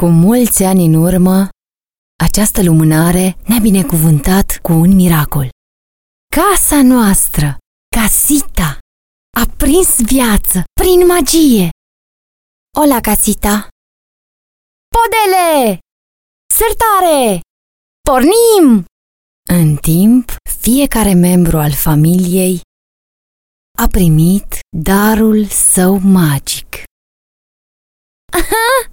Cu mulți ani în urmă, această lumânare ne-a binecuvântat cu un miracol. Casa noastră, casita, a prins viață prin magie. Hola, casita! Podele! Sertare! Pornim! În timp, fiecare membru al familiei a primit darul său magic. Aha!